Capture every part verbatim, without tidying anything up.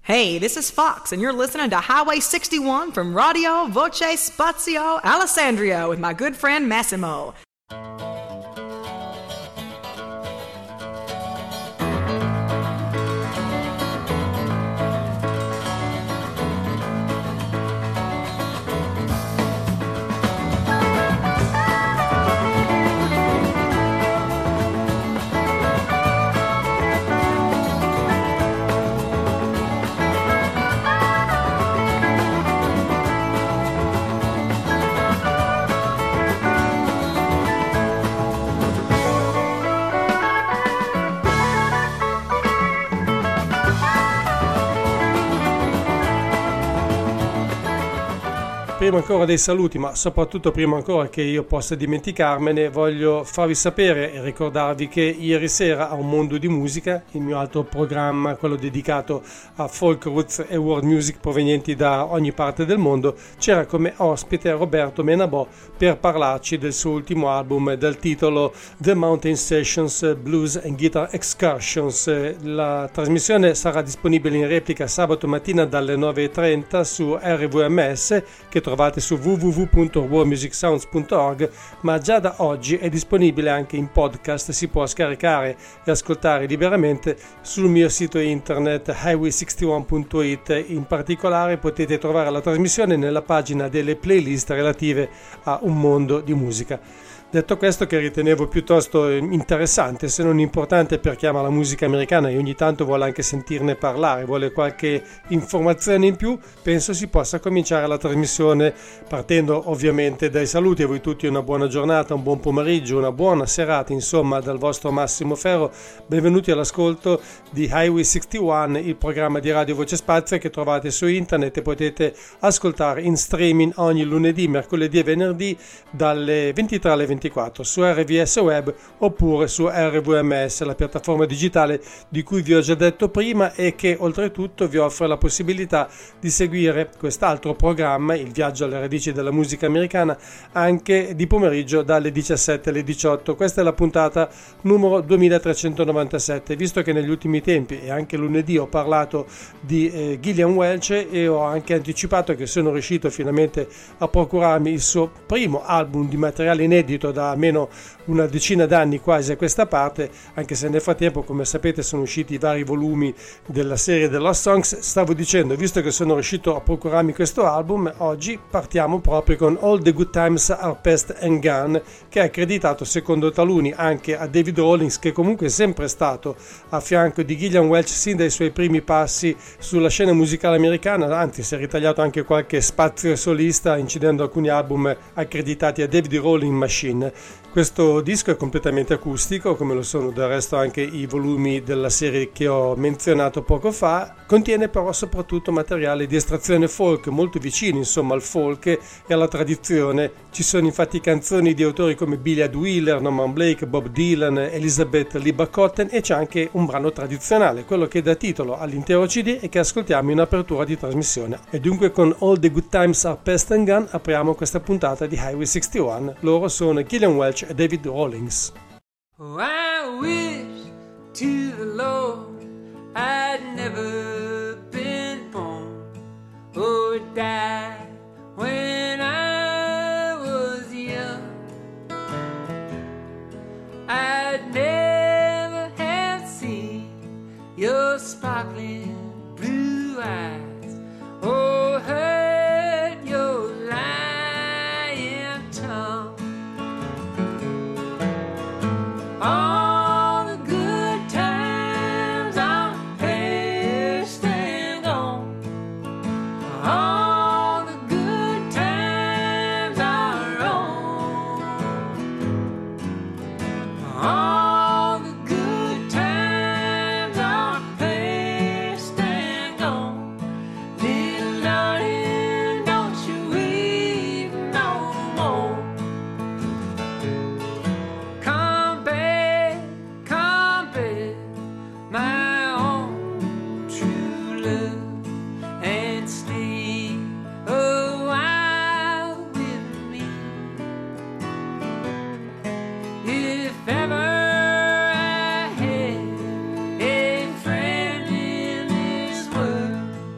Hey, this is Fox, and you're listening to Highway sixty-one from Radio Voce Spazio Alessandria with my good friend Massimo. Prima ancora dei saluti, ma soprattutto prima ancora che io possa dimenticarmene, voglio farvi sapere e ricordarvi che ieri sera a Un Mondo di Musica, il mio altro programma, quello dedicato a folk, roots e world music provenienti da ogni parte del mondo, c'era come ospite Roberto Menabò per parlarci del suo ultimo album dal titolo The Mountain Sessions Blues and Guitar Excursions. La trasmissione sarà disponibile in replica sabato mattina dalle nove e trenta su R V M S, che trovate su w w w punto world music sounds punto org, ma già da oggi è disponibile anche in podcast, si può scaricare e ascoltare liberamente sul mio sito internet highway sessantuno punto it. In particolare potete trovare la trasmissione nella pagina delle playlist relative a Un Mondo di Musica. Detto questo, che ritenevo piuttosto interessante, se non importante per chi ama la musica americana e ogni tanto vuole anche sentirne parlare, vuole qualche informazione in più, penso si possa cominciare la trasmissione partendo ovviamente dai saluti. A voi tutti una buona giornata, un buon pomeriggio, una buona serata, insomma, dal vostro Massimo Ferro. Benvenuti all'ascolto di Highway sessantuno, il programma di Radio Voce Spazio che trovate su internet e potete ascoltare in streaming ogni lunedì, mercoledì e venerdì dalle ventitré alle ventiquattro su R V S Web oppure su R V M S, la piattaforma digitale di cui vi ho già detto prima e che oltretutto vi offre la possibilità di seguire quest'altro programma, Il Viaggio alle radici della musica americana, anche di pomeriggio dalle diciassette alle diciotto. Questa è la puntata numero duemilatrecentonovantasette. Visto che negli ultimi tempi e anche lunedì ho parlato di eh, Gillian Welch e ho anche anticipato che sono riuscito finalmente a procurarmi il suo primo album di materiale inedito da almeno una decina d'anni quasi a questa parte, anche se nel frattempo, come sapete, sono usciti i vari volumi della serie The Lost Songs. Stavo dicendo, visto che sono riuscito a procurarmi questo album, oggi partiamo proprio con All the Good Times Are Past and Gone, che è accreditato secondo taluni anche a David Rawlings, che comunque è sempre stato a fianco di Gillian Welch sin dai suoi primi passi sulla scena musicale americana, anzi si è ritagliato anche qualche spazio solista incidendo alcuni album accreditati a David Rawlings Machine. Questo disco è completamente acustico, come lo sono del resto anche i volumi della serie che ho menzionato poco fa. Contiene però soprattutto materiale di estrazione folk, molto vicino insomma al folk e alla tradizione. Ci sono infatti canzoni di autori come Billy Wheeler, Norman Blake, Bob Dylan, Elizabeth Liba Cotten, e c'è anche un brano tradizionale, quello che dà titolo all'intero C D e che ascoltiamo in apertura di trasmissione. E dunque con All the Good Times Are Past and Gone apriamo questa puntata di Highway sessantuno. Loro sono Gillian Welch e David Rawlings. Oh, I wish to the Lord I'd never been born or died when I was young. I'd never have seen your sparkling blue eyes or heard your lying tongue. All the good times are past and gone. All the good times are on. All the good times are past and gone. Little darling, don't you weep no more. Come back, come back, my own true love, and stay a while with me. If ever I had a friend in this world,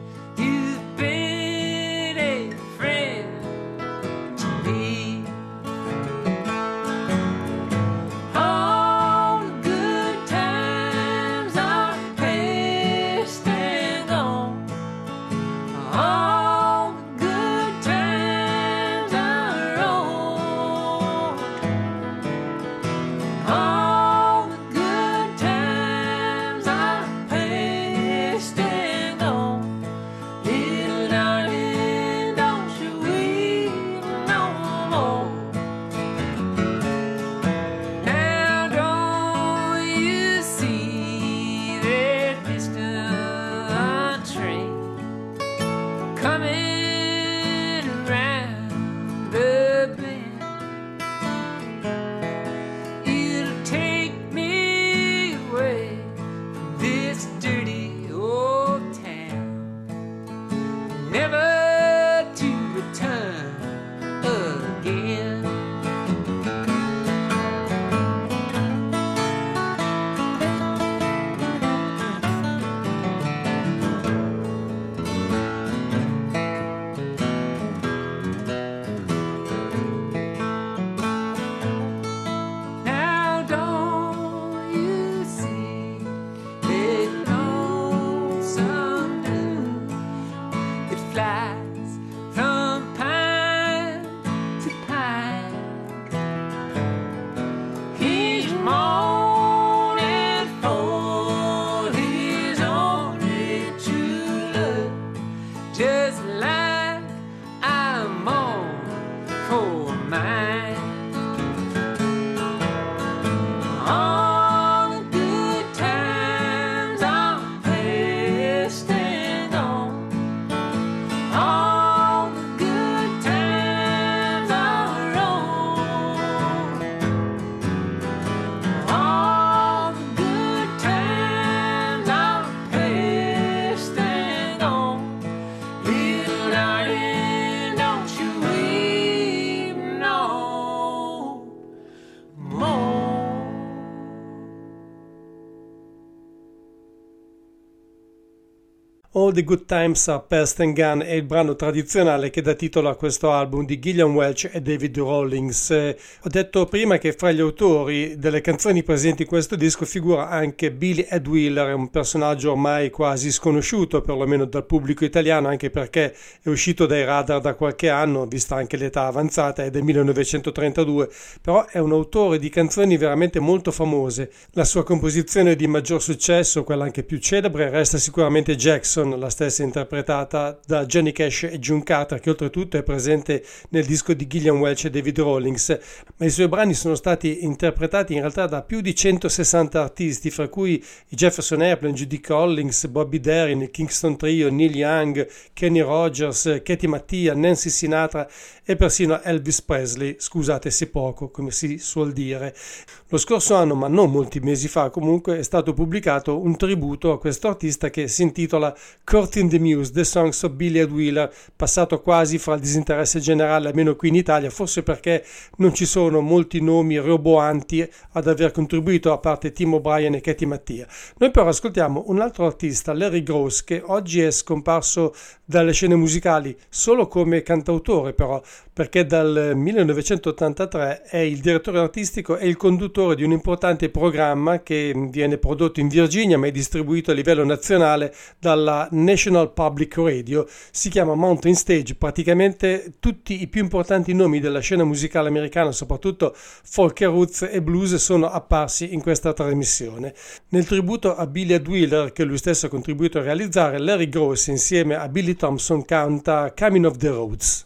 All the Good Times Are Past and Gone è il brano tradizionale che dà titolo a questo album di Gillian Welch e David Rawlings. Eh, ho detto prima che fra gli autori delle canzoni presenti in questo disco figura anche Billy Ed Wheeler, un personaggio ormai quasi sconosciuto perlomeno dal pubblico italiano, anche perché è uscito dai radar da qualche anno, vista anche l'età avanzata, è del millenovecentotrentadue, però è un autore di canzoni veramente molto famose. La sua composizione di maggior successo, quella anche più celebre, resta sicuramente Jackson, la stessa interpretata da Johnny Cash e June Carter, che oltretutto è presente nel disco di Gillian Welch e David Rawlings, ma i suoi brani sono stati interpretati in realtà da più di centosessanta artisti, fra cui i Jefferson Airplane, Judy Collins, Bobby Darin, il Kingston Trio, Neil Young, Kenny Rogers, Katy Mattia, Nancy Sinatra e persino Elvis Presley, scusate se poco, come si suol dire. Lo scorso anno, ma non molti mesi fa comunque, è stato pubblicato un tributo a questo artista che si intitola Courting the Muse, The Songs of Billy Ed Wheeler, passato quasi fra il disinteresse generale, almeno qui in Italia, forse perché non ci sono molti nomi roboanti ad aver contribuito, a parte Tim O'Brien e Katy Mattia. Noi però ascoltiamo un altro artista, Larry Gross, che oggi è scomparso dalle scene musicali solo come cantautore, però, perché dal millenovecentottantatré è il direttore artistico e il conduttore di un importante programma che viene prodotto in Virginia ma è distribuito a livello nazionale dalla National Public Radio. Si chiama Mountain Stage. Praticamente tutti i più importanti nomi della scena musicale americana, soprattutto folk e roots e blues, sono apparsi in questa trasmissione. Nel tributo a Billy Ed Wheeler, che lui stesso ha contribuito a realizzare, Larry Gross insieme a Billy Thompson canta Coming Off the Roads.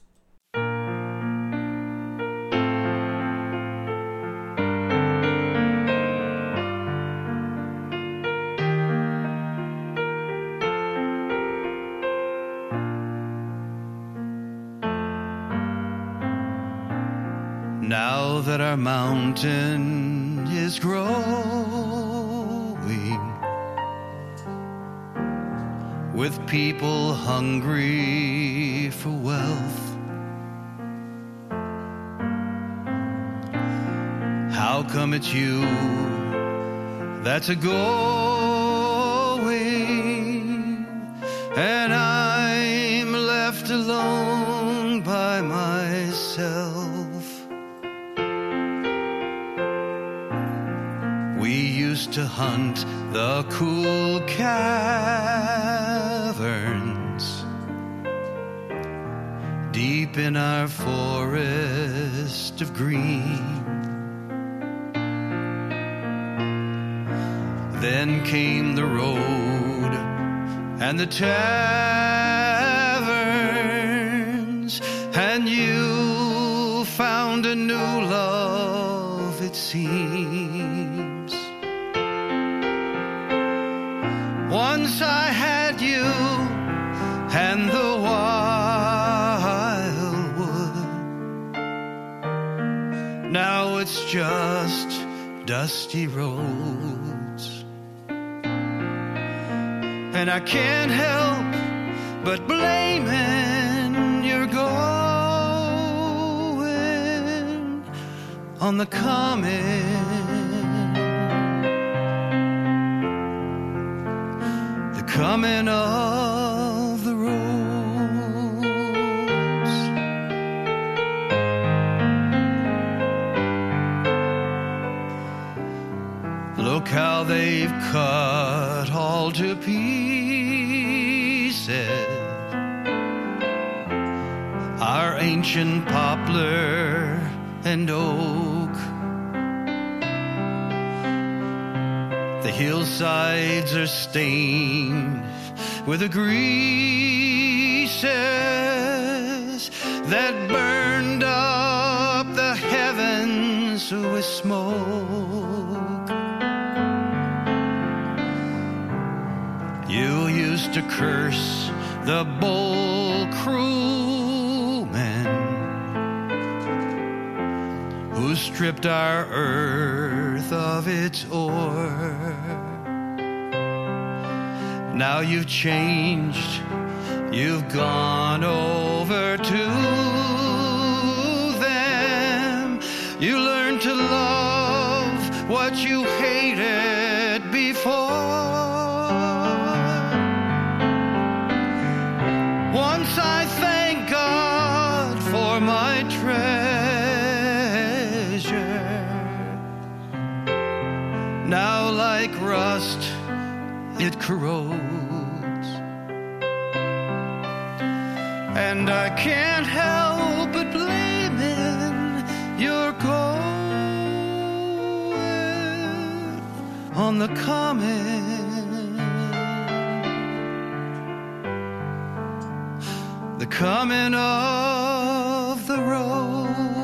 Now that our mountain is growing with people hungry for wealth, how come it's you that's a going and I'm left alone by myself? We used to hunt the cool caverns deep in our forest of green. Then came the road and the taverns, and you found a new love, it seems. Once I had you and the wildwood. Now it's just dusty roads, and I can't help but blaming you're going on the coming. Coming of the roads. Look how they've cut all to pieces our ancient poplar and oak. The hillsides are stained with the greases that burned up the heavens with smoke. You used to curse the bold crewmen who stripped our earth of its ore. Now you've changed, you've gone over to them. You learned to love what you hated before. like rust, it corrodes. And I can't help but blaming your going on the coming, the coming of the roads.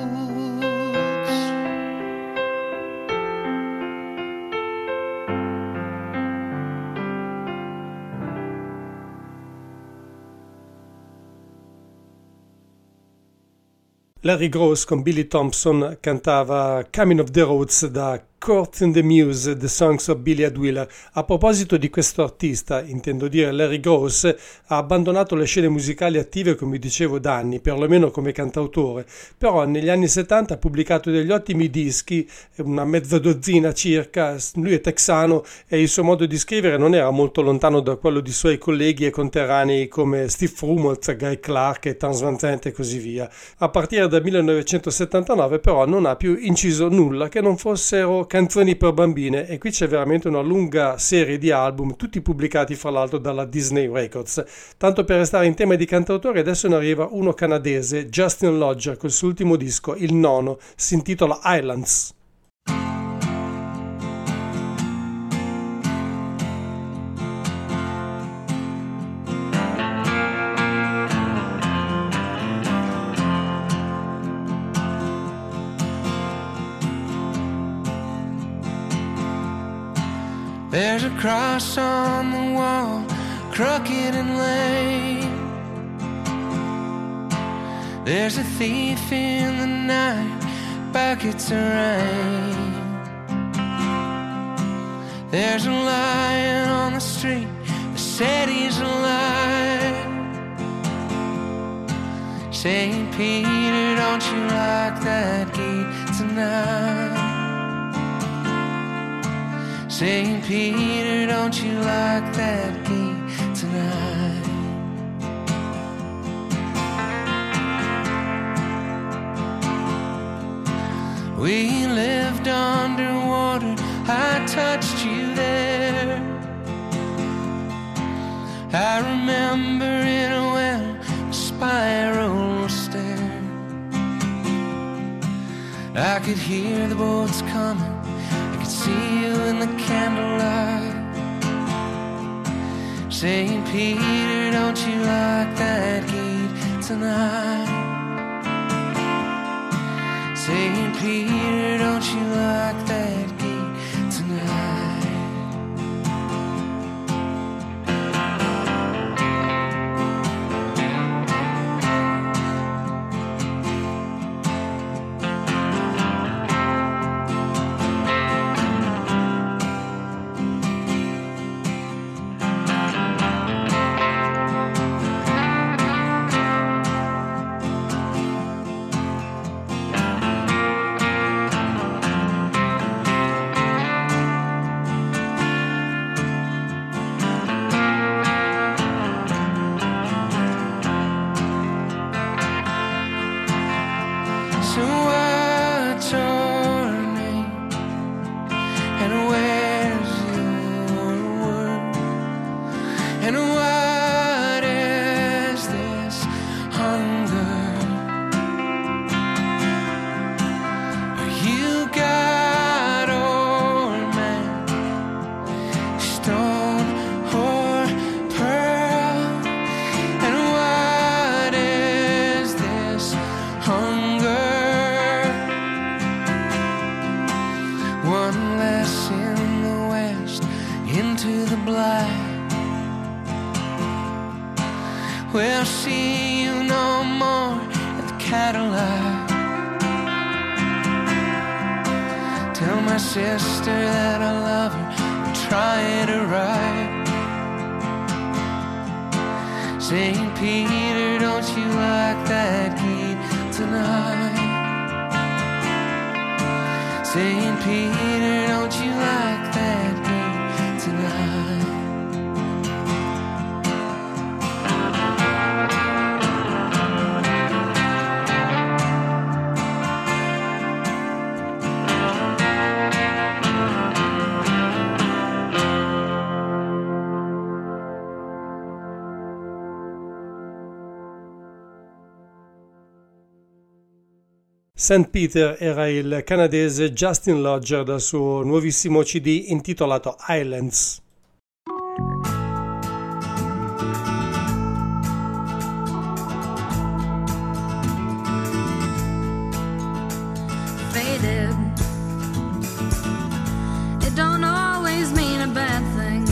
Larry Gross con Billy Thompson cantava Coming of the Roads da Court and the Muse, The Songs of Billy Adwiller. A proposito di questo artista, intendo dire Larry Gross, ha abbandonato le scene musicali attive, come dicevo, da anni, perlomeno come cantautore, però negli anni settanta ha pubblicato degli ottimi dischi, una mezza dozzina circa. Lui è texano e il suo modo di scrivere non era molto lontano da quello di suoi colleghi e conterranei come Steve Frumolz, Guy Clark e Townes Van Zandt e così via. A partire dal millenovecentosettantanove però non ha più inciso nulla che non fossero canzoni per bambine, e qui c'è veramente una lunga serie di album, tutti pubblicati fra l'altro dalla Disney Records. Tanto per restare in tema di cantautori, adesso ne arriva uno canadese, Justin Lodger, col suo ultimo disco, il nono, si intitola Islands. There's a cross on the wall, crooked and lame. There's a thief in the night, buckets of rain. There's a lion on the street that said he's alive. Saint Peter, don't you lock that gate tonight? Saint Peter, don't you lock that gate tonight? We lived underwater, I touched you there. I remember it well, a spiral stair. I could hear the boats coming, see you in the candlelight. Saint Peter, don't you lock that gate tonight? Saint Peter, don't you lock that gate tonight? We'll see you no more at the Cadillac. Tell my sister that I love her and try to write. Saint Peter, don't you lock that gate tonight? Saint Peter, don't you lock that gate tonight? Saint Peter era il canadese Justin Lodger dal suo nuovissimo C D intitolato Islands. Faded. It don't always mean a bad thing.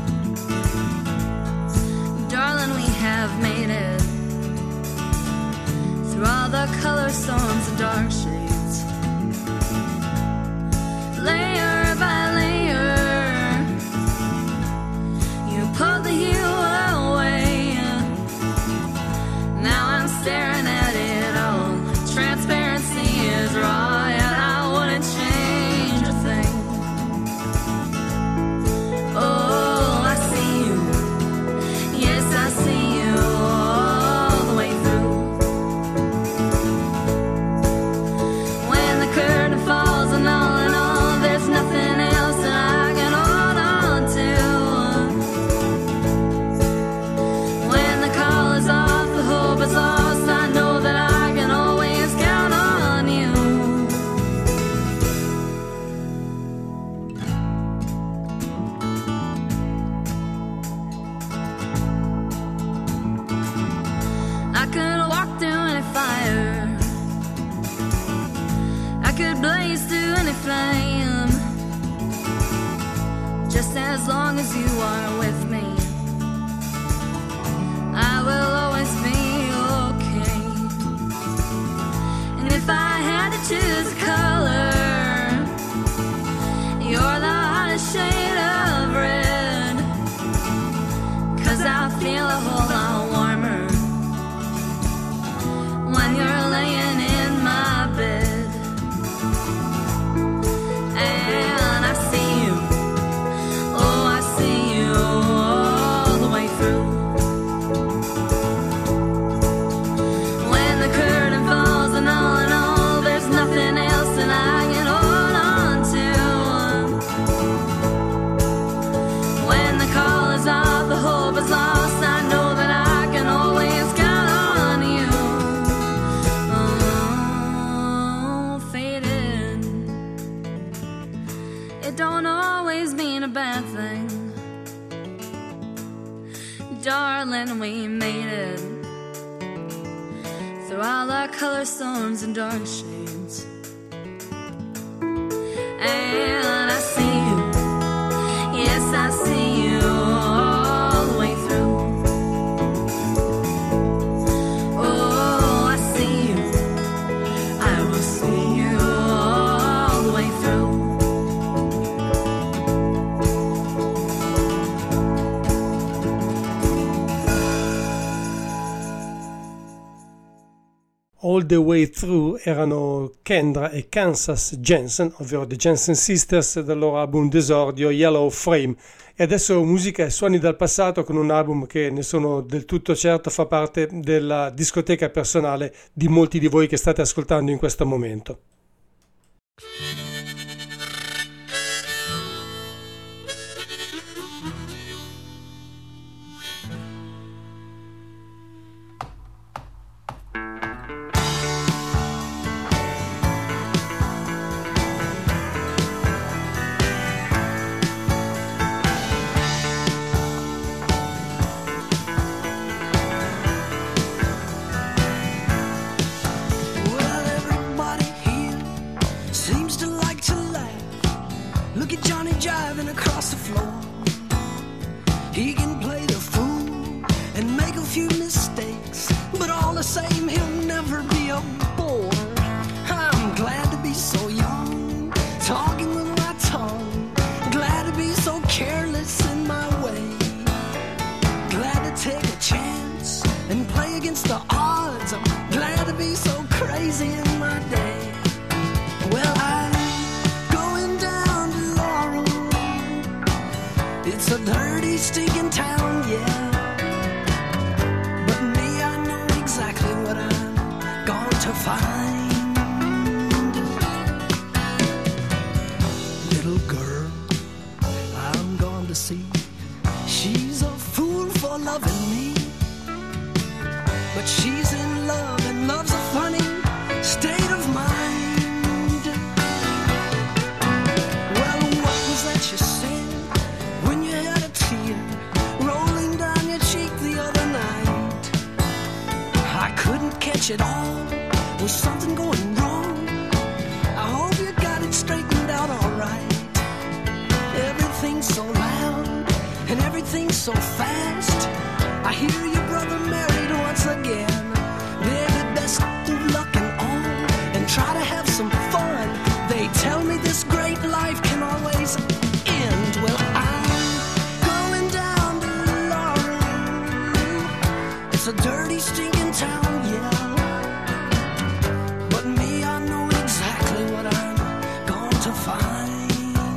Darling, we have made it through all the color storms and dark shades. Layer by layer, you pulled the hue away. Now I'm staring at it all. Transparency is raw, and I wouldn't change a thing. Oh, I see you. Yes, I see you all the way through. When the curtain falls and all in all, there's nothing else that I can hold on to. When the call is off, the hope is lost, I know that I can always count on you. I could walk through any fire, I could blaze through any flame, just as long as you are with me, I will always be okay. And if I had to choose a color, you're the hottest shade of red, 'cause I feel a whole lot warmer when you're laying in my bed. And I see you, oh I see you all the way through. When the curtain falls and all in all, there's nothing else that I can hold on to. When the call is off, the hope is lost, I know that I can always count on you. Oh, faded. It don't always mean a bad thing. Darling, we made it through all our color storms and dark shades. And I see you, yes I see you all the way through. Oh, I see you, I will see you all the way through. All the Way Through erano Kendra e Kansas Jensen, ovvero The Jensen Sisters, del loro album d'esordio Yellow Frame. E adesso musica e suoni dal passato con un album che, ne sono del tutto certo, fa parte della discoteca personale di molti di voi che state ascoltando in questo momento. But she's in love and love's a funny state of mind. wish it all was something going wrong. I hope you got it straightened out alright. Everything's so loud and everything's so fast. I hear your brother married once again. Baby, best of luck and all, and try to have some fun. They tell me this great life can always end. Well, I'm going down to Laurel. It's a dirty, stinking town, yeah. But me, I know exactly what I'm going to find.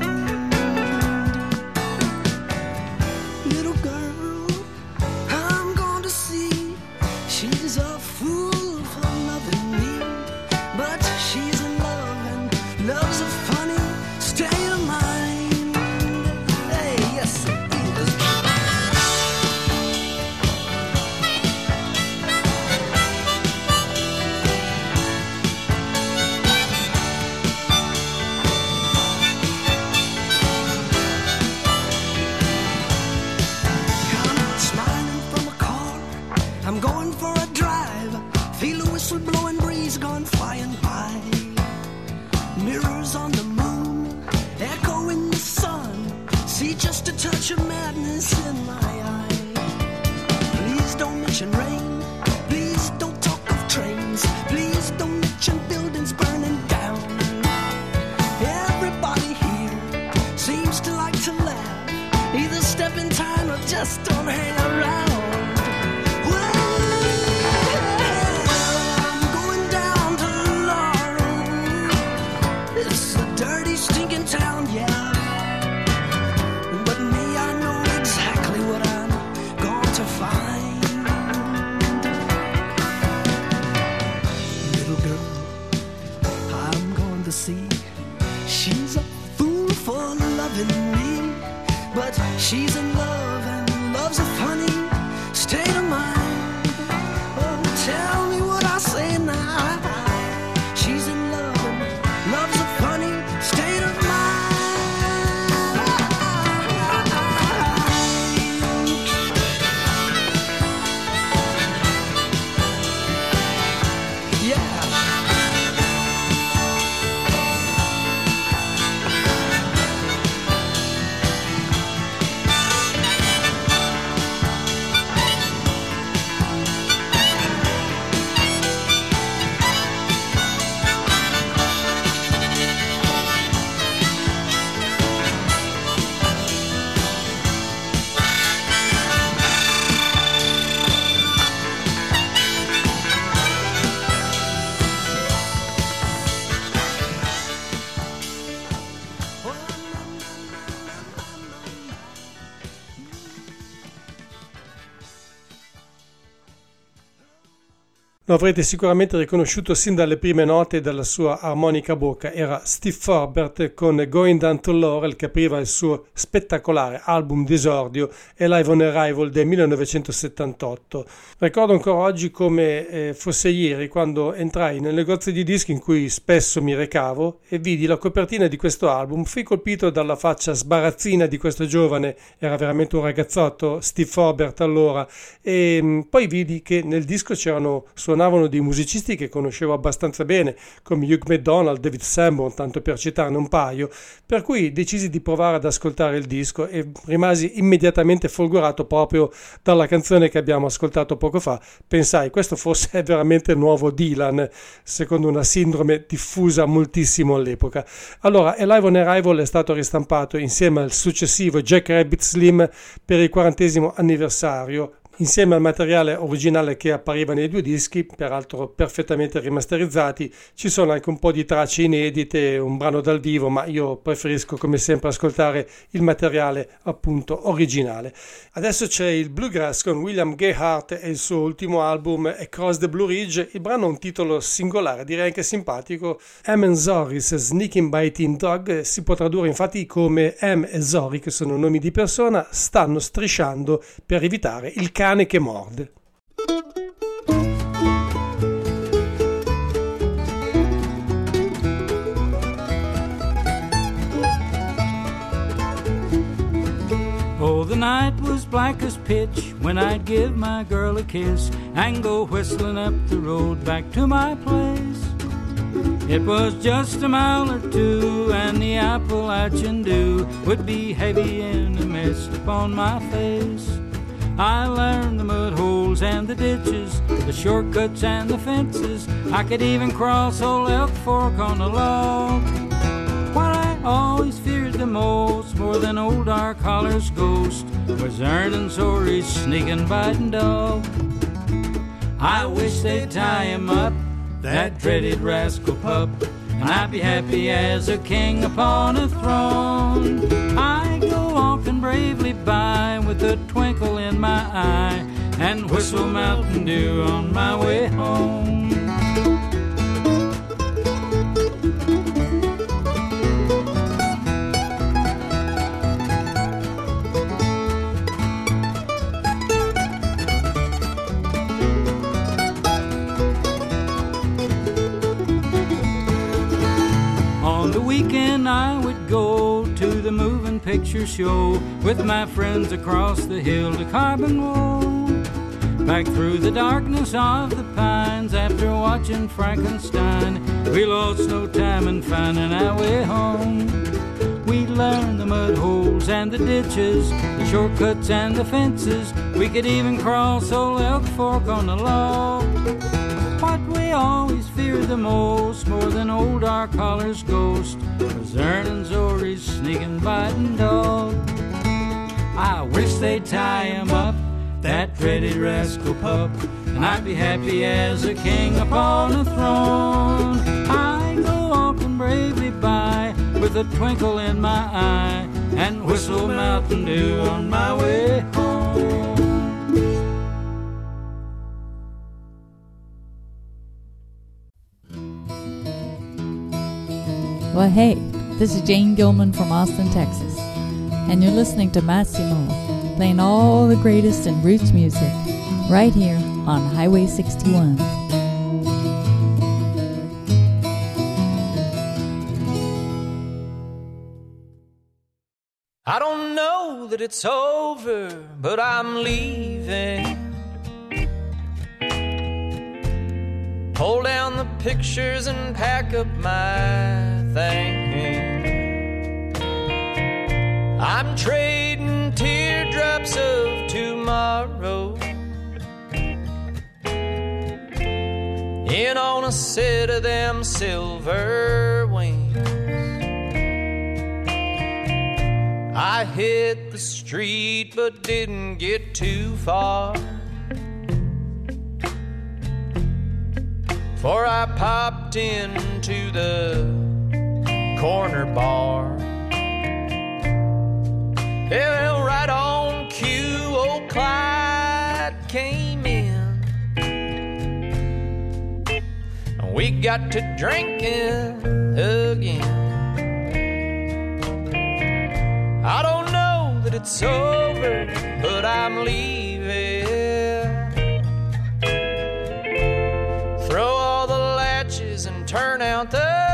Little girl, I'm going to see. She's a fool for loving me, but she's in love and love's a funny state of mind. Hey, yes it is. I'm smiling from a car, I'm going for a drive. Feel a whistle blowing breeze gone flying by. Mirrors on the moon, echo in the sun. See just a touch of madness in my eye. Please don't mention rain, please don't talk of trains, please don't mention buildings burning down. Everybody here seems to like to laugh. Either step in time or just don't hang around. I'm going down to Laurel. It's a dirty, stinking town, yeah. But me, I know exactly what I'm going to find. Little girl, I'm going to see. She's a fool for loving me, but she's in love and love's a funny state of mind. Oh, tell me what I say now. She's in love and love's a funny state of mind. Yeah. Lo avrete sicuramente riconosciuto sin dalle prime note della sua armonica bocca. Era Steve Forbert con Going Down to Laurel, che apriva il suo spettacolare album d'esordio Live on Arrival del millenovecentosettantotto. Ricordo ancora oggi come eh, fosse ieri, quando entrai nel negozio di dischi in cui spesso mi recavo e vidi la copertina di questo album. Fui colpito dalla faccia sbarazzina di questo giovane, era veramente un ragazzotto, Steve Forbert allora, e mh, poi vidi che nel disco c'erano suonavano dei musicisti che conoscevo abbastanza bene, come Hugh McDonald, David Sanborn, tanto per citarne un paio, per cui decisi di provare ad ascoltare il disco e rimasi immediatamente folgorato proprio dalla canzone che abbiamo ascoltato poco fa. Pensai, questo forse è veramente il nuovo Dylan, secondo una sindrome diffusa moltissimo all'epoca. Allora, Live on Arrival è stato ristampato insieme al successivo Jack Rabbit Slim per il quarantesimo anniversario, insieme al materiale originale che appariva nei due dischi, peraltro perfettamente rimasterizzati. Ci sono anche un po' di tracce inedite, un brano dal vivo, ma io preferisco come sempre ascoltare il materiale appunto originale. Adesso c'è il Bluegrass con William Gayheart e il suo ultimo album Across the Blue Ridge. Il brano ha un titolo singolare, direi anche simpatico, M and Zoris Sneaking Biting Dog. Si può tradurre infatti come M e Zori, che sono nomi di persona, stanno strisciando per evitare il cane che morde. Oh, the night was black as pitch when I'd give my girl a kiss and go whistling up the road back to my place. It was just a mile or two, and the Appalachian dew would be heavy in a mist upon my face. I learned the mud holes and the ditches, the shortcuts and the fences. I could even cross old Elk Fork on a log. What I always feared the most, more than old Dark Holler's ghost, was Ernie Zorey's sneaking, biting dog. I wish they'd tie him up, that dreaded rascal pup, and I'd be happy as a king upon a throne. I go walking bravely by with a twinkle in my eye and whistle Mountain Dew on my way home. Weekend I would go to the moving picture show with my friends across the hill to Carbon Woe. Back through the darkness of the pines after watching Frankenstein, we lost no time in finding our way home. We learned the mud holes and the ditches, the shortcuts and the fences. We could even cross old Elk Fork on a log. What we always feared the most, more than old Dark Holler's ghost, was Ernie Zorey's sneaking, biting dog. I wish they'd tie him up, that dreaded rascal pup, and I'd be happy as a king upon a throne. I go walking bravely by with a twinkle in my eye and whistle Mountain Dew on my way home. Well, hey, this is Jane Gilman from Austin, Texas, and you're listening to Massimo, playing all the greatest in roots music, right here on Highway sixty-one. I don't know that it's over, but I'm leaving. Pull down the pictures and pack up my things. I'm trading teardrops of tomorrow in on a set of them silver wings. I hit the street but didn't get too far, for I popped into the corner bar. Well, right on cue, old Clyde came in. We got to drinking again. I don't know that it's over, but I'm leaving. Throw all the latches and turn out the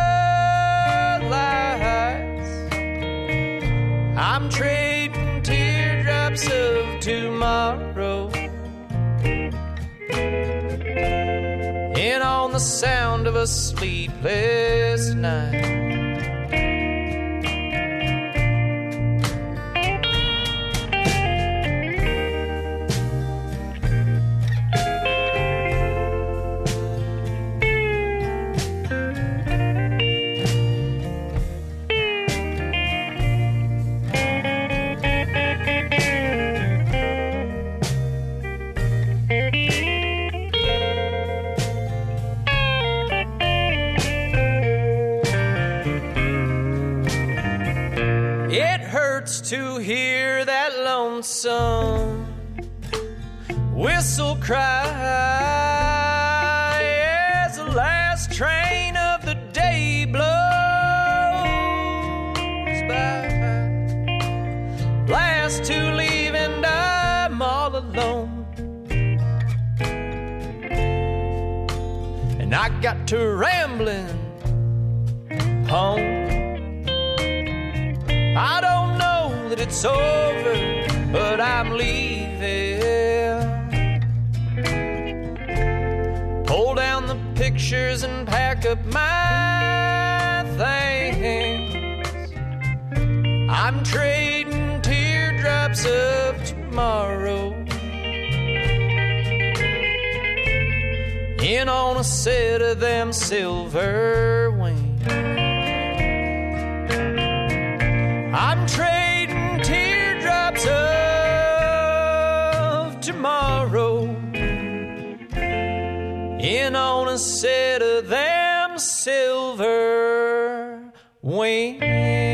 lights. I'm trading teardrops of tomorrow in on the sound of a sleepless night. To hear that lonesome whistle cry as the last train of the day blows by. Last to leave and I'm all alone, and I got to rambling home. I don't know that it's over, but I'm leaving. Pull down the pictures and pack up my things. I'm trading teardrops of tomorrow in on a set of them silver wings. I'm trading teardrops of tomorrow in on a set of them silver wings.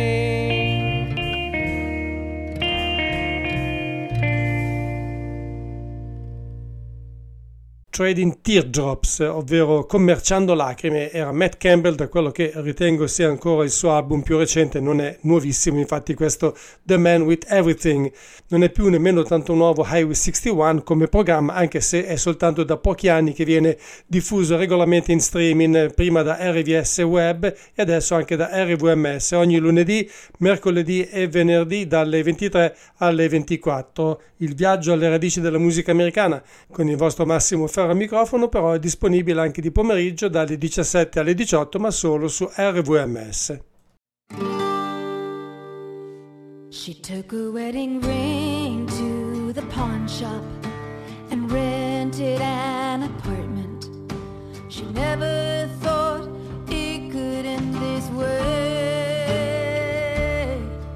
Trading Teardrops, ovvero Commerciando lacrime, era Matt Campbell, da quello che ritengo sia ancora il suo album più recente. Non è nuovissimo, infatti, questo The Man With Everything. Non è più nemmeno tanto nuovo Highway sessantuno come programma, anche se è soltanto da pochi anni che viene diffuso regolarmente in streaming, prima da R V S Web e adesso anche da R V M S, ogni lunedì, mercoledì e venerdì dalle ventitré alle ventiquattro. Il viaggio alle radici della musica americana con il vostro Massimo Ferro al microfono, però è disponibile anche di pomeriggio dalle diciassette alle diciotto, ma solo su R V M S. She took a wedding ring to the pawn shop and rented an apartment. She never thought it could end this way.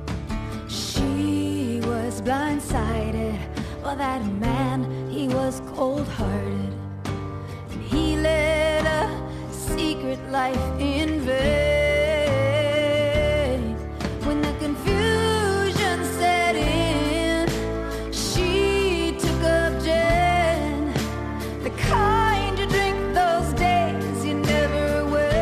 She was blindsided by that man, he was cold-hearted, and he led a secret life in vain. When the confusion set in, she took up gin, the kind you drink those days you never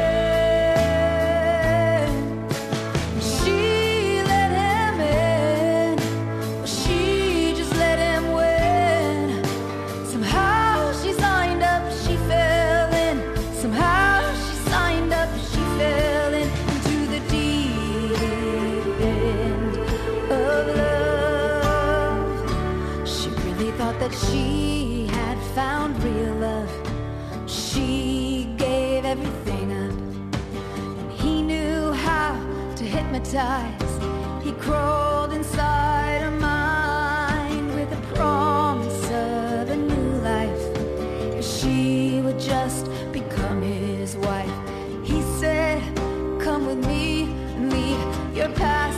win. She let him in, well, she just let him win. Somehow she signed up, she fell in. Somehow she signed up, she fell in into the deep end of love. She really thought that she had found real love. She gave everything up, and he knew how to hypnotize. He crawled inside her mind with a promise of a new life. She would just become his wife. He said, come with me and leave your past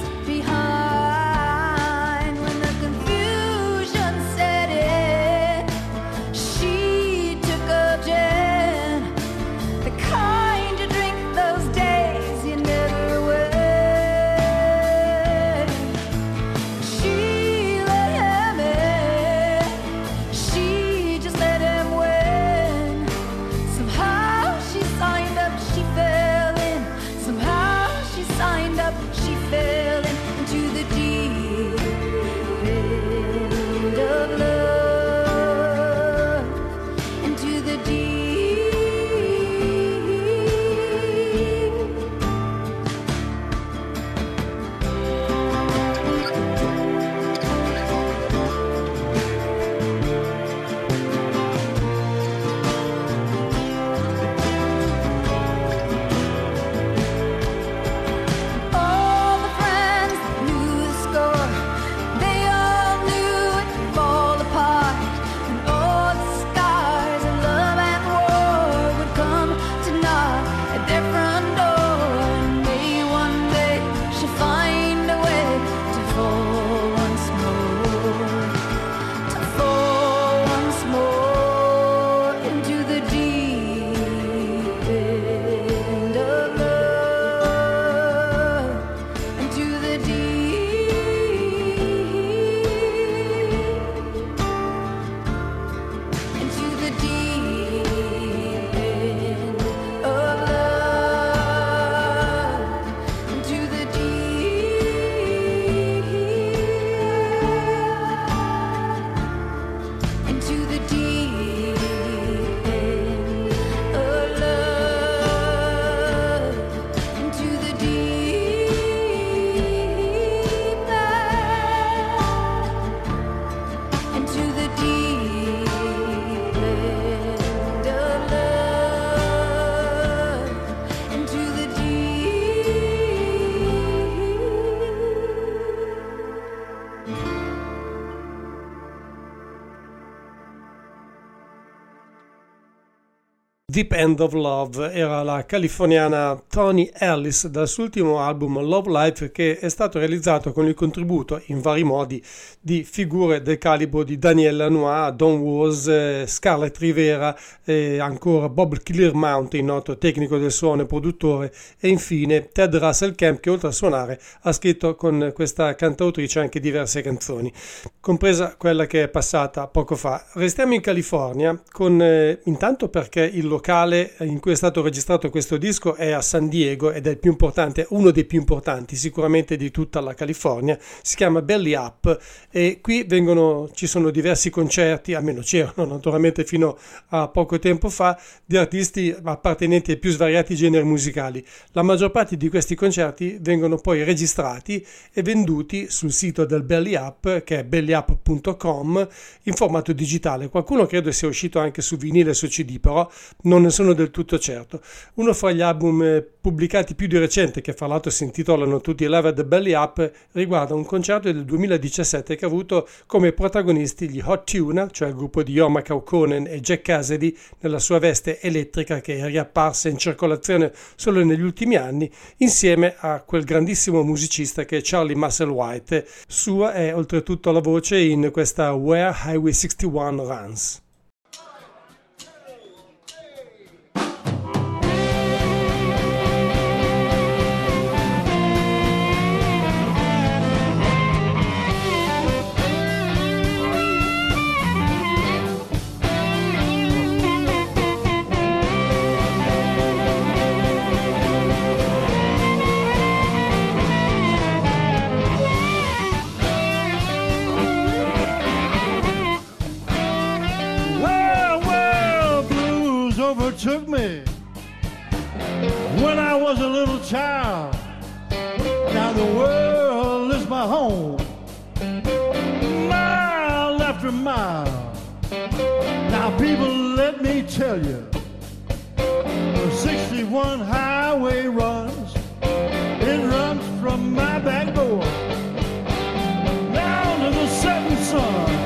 behind. When the confusion set in, she took up gin, the kind you drink those days you never win. She let him in, she just let him win. Somehow Deep End of Love era la californiana Toni Ellis dal suo ultimo album Love Life, che è stato realizzato con il contributo in vari modi di figure del calibro di Daniel Lanois, Don Was, eh, Scarlett Rivera e ancora Bob Clearmountain, noto tecnico del suono e produttore, e infine Ted Russell Camp, che oltre a suonare ha scritto con questa cantautrice anche diverse canzoni, compresa quella che è passata poco fa. Restiamo in California con eh, intanto perché il locale in cui è stato registrato questo disco è a San Diego ed è il più importante, uno dei più importanti sicuramente di tutta la California. Si chiama Belly Up e qui vengono, ci sono diversi concerti, almeno c'erano naturalmente fino a poco tempo fa, di artisti appartenenti ai più svariati generi musicali. La maggior parte di questi concerti vengono poi registrati e venduti sul sito del Belly Up, che è belly up punto com, in formato digitale. Qualcuno credo sia uscito anche su vinile e su C D, però non ne sono del tutto certo. Uno fra gli album eh, pubblicati più di recente, che fra l'altro si intitolano tutti Live at the Belly Up, riguarda un concerto del duemiladiciassette che ha avuto come protagonisti gli Hot Tuna, cioè il gruppo di Jorma Kaukonen e Jack Cassidy nella sua veste elettrica, che è riapparsa in circolazione solo negli ultimi anni, insieme a quel grandissimo musicista che è Charlie Musselwhite. Sua è oltretutto la voce in questa Where Highway sixty-one Runs. Took me when I was a little child. Now the world is my home, mile after mile. Now people, let me tell you, the sixty-one highway runs. It runs from my back door down to the setting sun.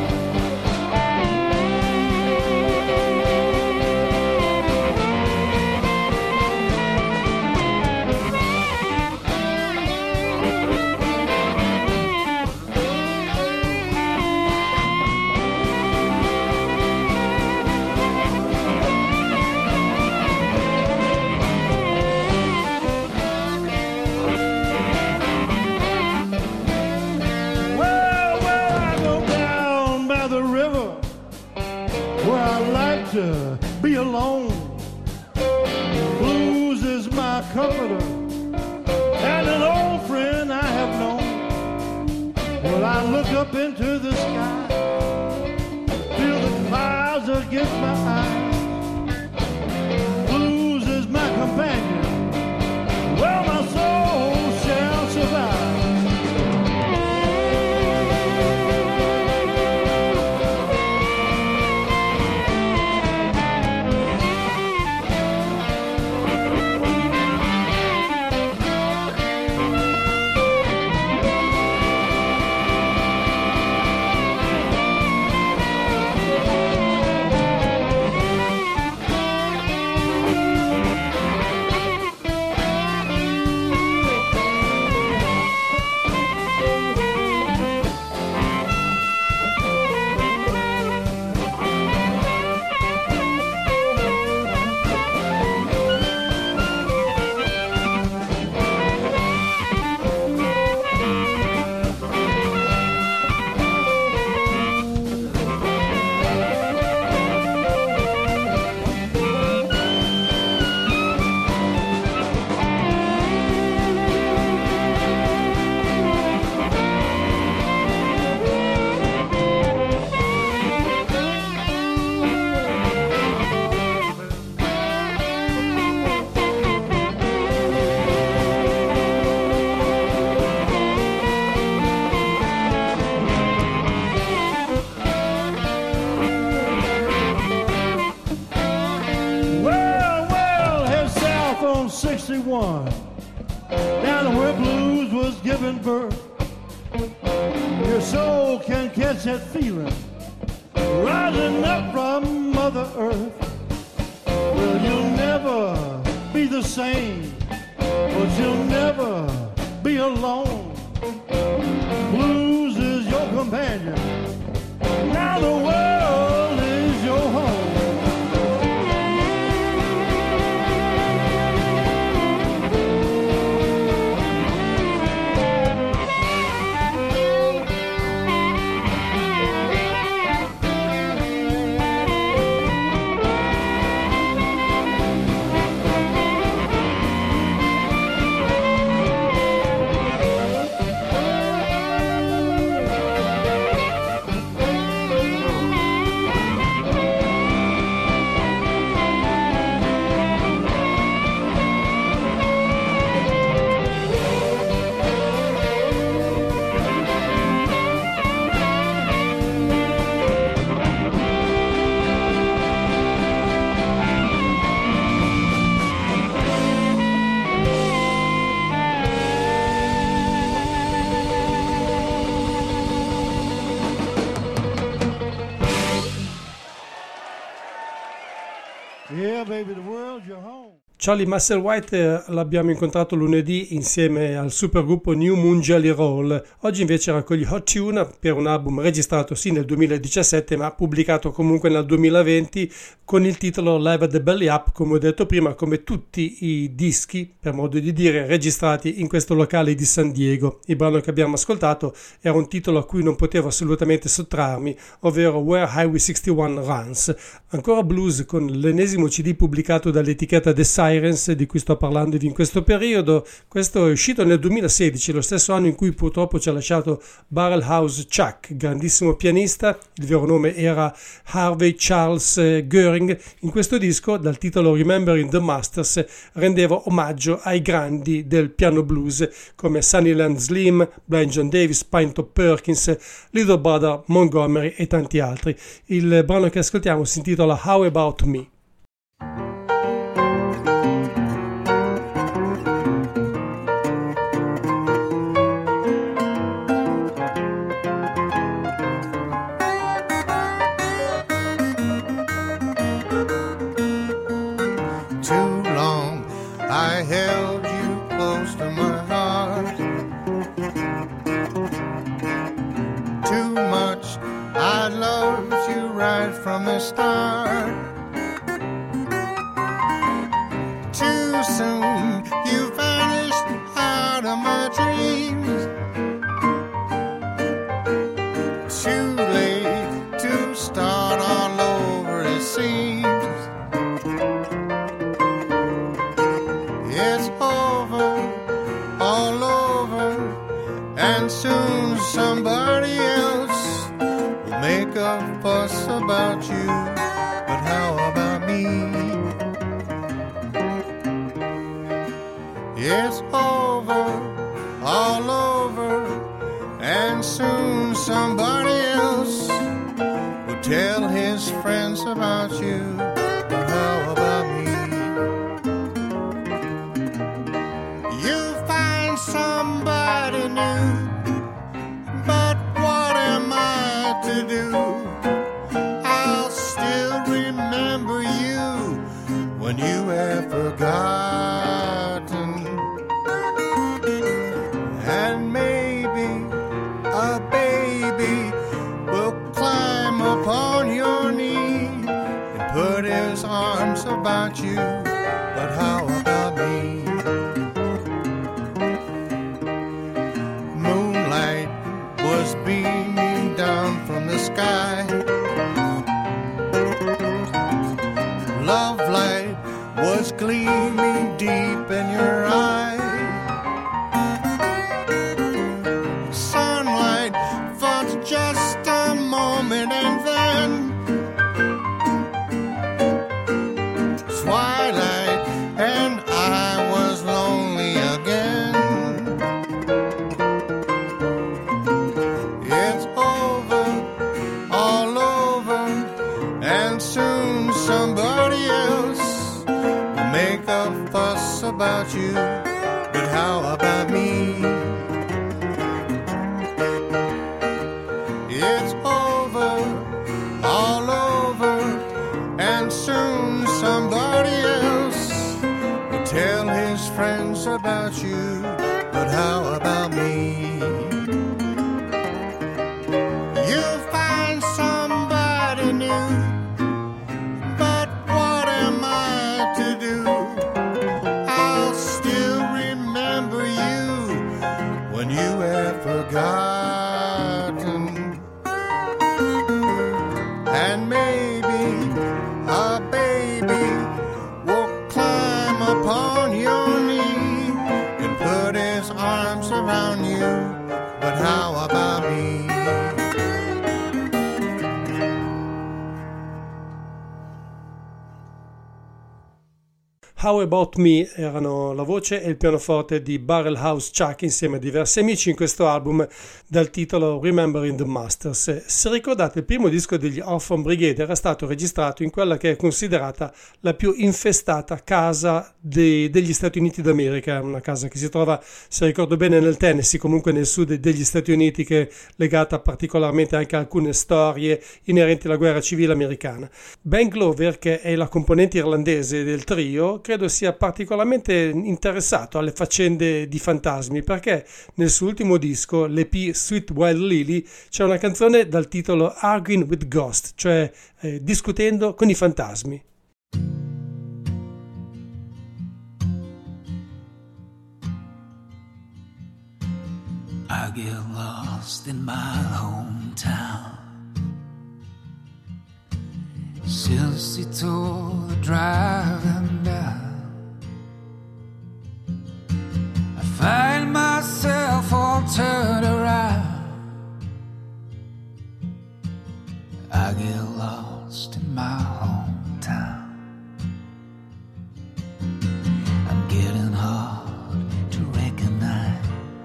To be alone. Blues is my comforter and an old friend I have known. Well, I look up into the sky, feel the clouds against my eyes. Blues is my companion. Well, my soul shall survive. sixty-one, down where blues was given birth. Your soul can catch that feeling rising up from Mother Earth. Well, you'll the same, but you'll never be alone. Blues is your companion, now the world is your home. Yeah, baby, the world's your home. Charlie Musselwhite l'abbiamo incontrato lunedì insieme al supergruppo New Moon Jelly Roll. Oggi invece raccoglie Hot Tune per un album registrato sì nel duemiladiciassette ma pubblicato comunque nel duemilaventi con il titolo Live at the Belly Up, come ho detto prima, come tutti i dischi, per modo di dire, registrati in questo locale di San Diego. Il brano che abbiamo ascoltato era un titolo a cui non potevo assolutamente sottrarmi, ovvero Where Highway sessantuno Runs. Ancora blues con l'ennesimo C D pubblicato dall'etichetta The Sirens, di cui sto parlandovi in questo periodo. Questo è uscito nel duemilasedici, lo stesso anno in cui purtroppo ci ha lasciato Barrel House Chuck, grandissimo pianista. Il vero nome era Harvey Charles Goering. In questo disco, dal titolo Remembering the Masters, rendeva omaggio ai grandi del piano blues come Sunnyland Slim, Blind John Davis, Pinetop Perkins, Little Brother Montgomery e tanti altri. Il brano che ascoltiamo si intitola How About Me. I held you close to my heart. Too much, I loved you right from the start. Too soon, you vanished out of my dreams. Too late to start all over, it seems. And soon somebody else will make a fuss about you. But how about me? It's over, all over. And soon somebody else will tell his friends about you. But how about me? You find somebody new. But what am I to do? I'll still remember you when you have forgotten. And maybe a baby will climb upon your knee and put his arms about you. But how about me? Moonlight was beaming down from the sky. Love light was gleaming deep in your eye. Sunlight for just a moment and then twilight and I was lonely again. Soon somebody else will make a fuss about you. But how about me? It's over, all over. And soon somebody else will tell about you, but how about me? You'll find somebody new, but what am I to do? I'll still remember you when you have forgotten. And maybe a baby will climb upon your knee and put his arms around you, but how about me? How About Me erano la voce e il pianoforte di Barrelhouse Chuck insieme a diversi amici in questo album dal titolo Remembering the Masters. Se ricordate, il primo disco degli Orphan Brigade era stato registrato in quella che è considerata la più infestata casa de- degli Stati Uniti d'America, una casa che si trova, se ricordo bene, nel Tennessee, comunque nel sud degli Stati Uniti, che è legata particolarmente anche a alcune storie inerenti alla guerra civile americana. Ben Glover, che è la componente irlandese del trio, credo sia particolarmente interessato alle faccende di fantasmi, perché nel suo ultimo disco, l'E P Sweet Wild Lily, c'è una canzone dal titolo Arguing with Ghosts, cioè eh, discutendo con i fantasmi. I get lost in my hometown. Since he told the driving down, I find myself all turned around. I get lost in my hometown. I'm getting hard to recognize.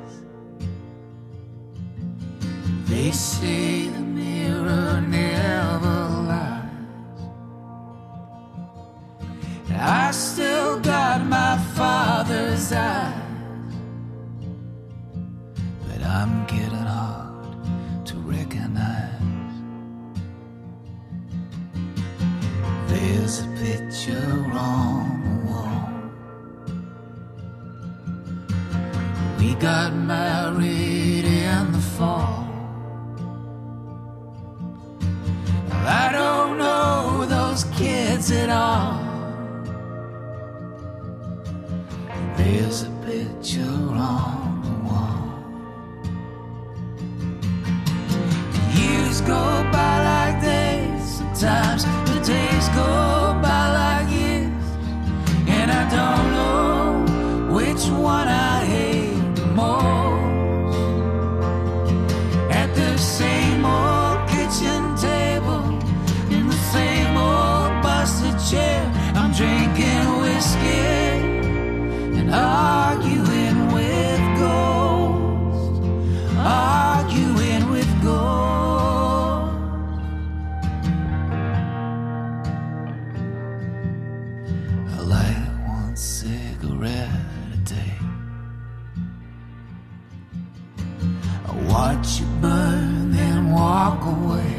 They say the mirror never lies. I still got my father's eyes, but I'm getting hard to recognize. There's a picture on the wall. We got married in the fall. I don't know those kids at all. There's a picture on the wall. Years go by like days. Sometimes the days go by like years, and I don't know which one I hate the most. At the same old kitchen table, in the same old busted chair, I'm drinking whiskey and arguing with ghosts, arguing with ghosts. I light one cigarette a day. I watch you burn, then walk away.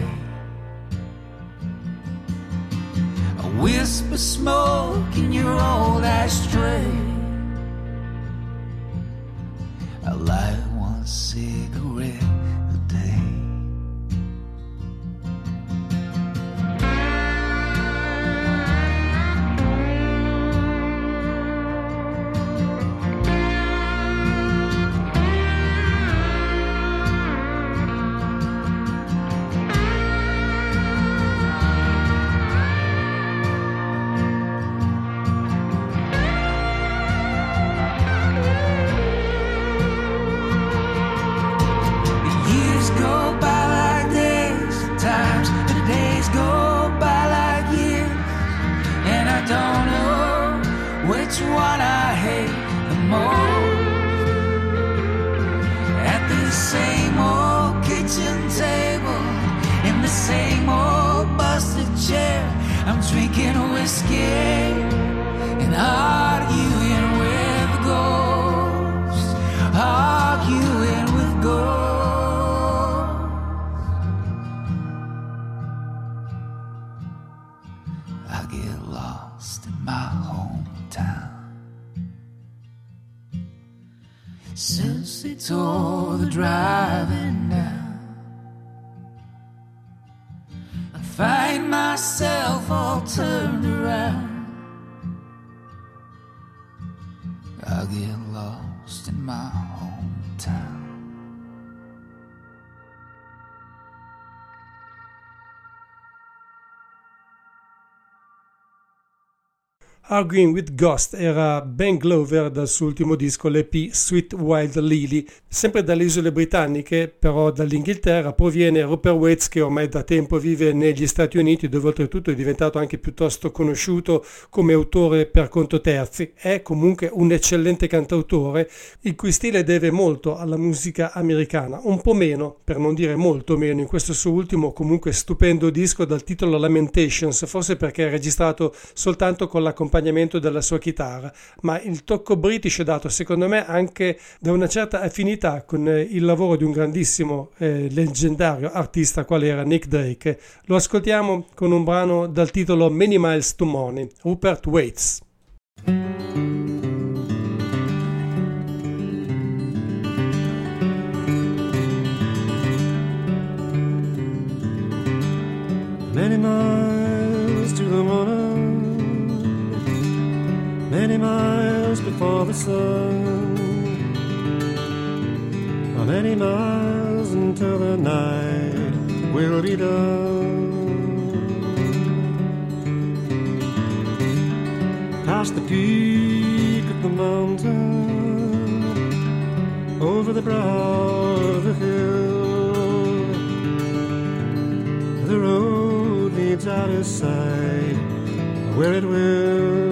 I whisper smoke in your old ashtray. I light one cigarette a day. Which one I hate the most? At the same old kitchen table, in the same old busted chair, I'm drinking whiskey and arguing with ghosts, arguing with ghosts. I get lost in my hometown. since they tore the driving down. I find myself all turned around. I get lost in my hometown. Arguing with Ghost era Ben Glover dal suo ultimo disco, l'E P Sweet Wild Lily. Sempre dalle isole britanniche, però dall'Inghilterra, proviene Rupert Waits, che ormai da tempo vive negli Stati Uniti, dove oltretutto è diventato anche piuttosto conosciuto come autore per conto terzi. È comunque un eccellente cantautore, il cui stile deve molto alla musica americana, un po' meno, per non dire molto meno, in questo suo ultimo comunque stupendo disco dal titolo Lamentations, forse perché è registrato soltanto con l'accompagnazione della sua chitarra, ma il tocco british è dato secondo me anche da una certa affinità con il lavoro di un grandissimo eh, leggendario artista quale era Nick Drake. Lo ascoltiamo con un brano dal titolo Many Miles to Morning, Rupert Waits. Many miles to the morning, many miles before the sun, many miles until the night will be done. Past the peak of the mountain, over the brow of the hill, the road leads out of sight where it will.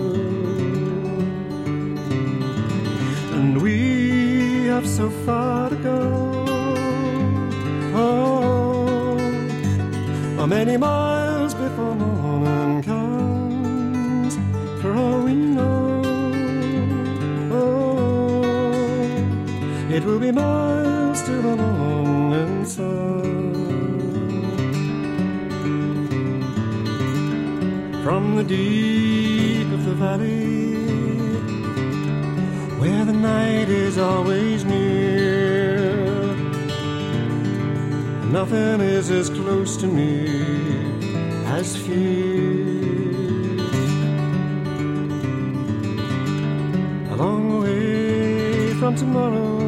And we have so far to go, oh, oh, many miles before morning comes, for all we know, oh, it will be miles to the morning sun. From the deep of the valley, where the night is always near, nothing is as close to me as fear. A long way from tomorrow,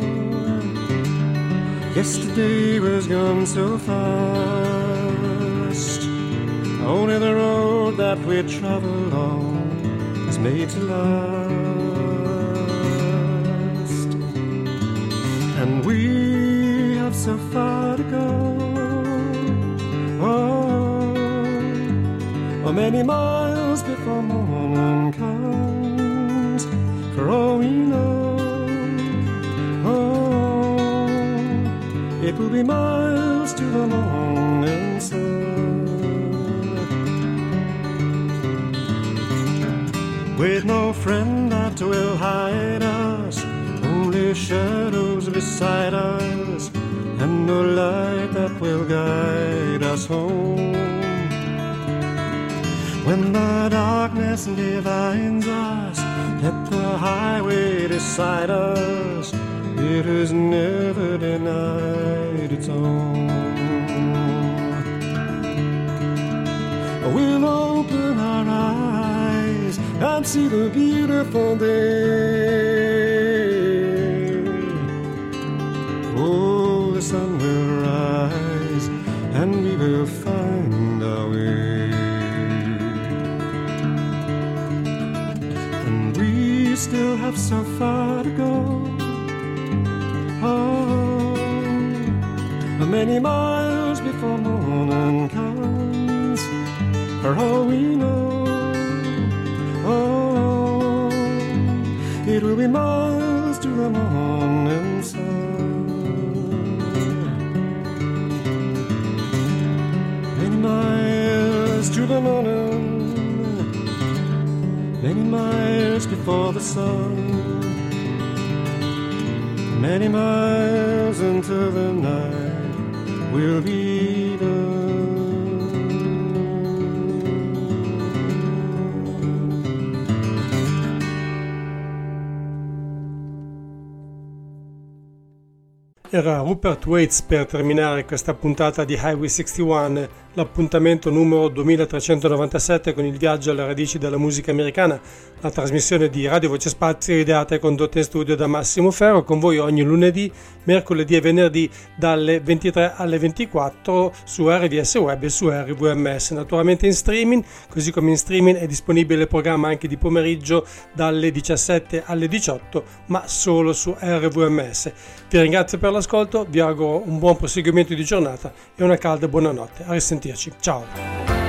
yesterday was gone so fast. Only the road that we travel on is made to last. And we have so far to go, oh, oh, many miles before morning comes, for all we know, oh, it will be miles to the morning sun. With no friend that will hide us, only shadows beside us, and no light that will guide us home. When the darkness divides us, let the highway decide us. It has never denied its own. We'll open our eyes and see the beautiful day. Oh, the sun will rise and we will find our way. And we still have so far to go, oh, many miles before morning comes, for all we know, oh, it will be miles to the morning sun. Many miles to the morning, many miles before the sun, many miles until the night will be done. Era Rupert Waits per terminare questa puntata di Highway sessantuno, l'appuntamento numero duemilatrecentonovantasette con il viaggio alle radici della musica americana, la trasmissione di Radio Voce Spazio ideata e condotta in studio da Massimo Ferro, con voi ogni lunedì, mercoledì e venerdì dalle ventitré alle ventiquattro su R V S Web e su R V M S, naturalmente in streaming, così come in streaming è disponibile il programma anche di pomeriggio dalle diciassette alle diciotto, ma solo su R V M S. Vi ringrazio per l'ascolto, vi auguro un buon proseguimento di giornata e una calda buonanotte. A risentirci, ciao!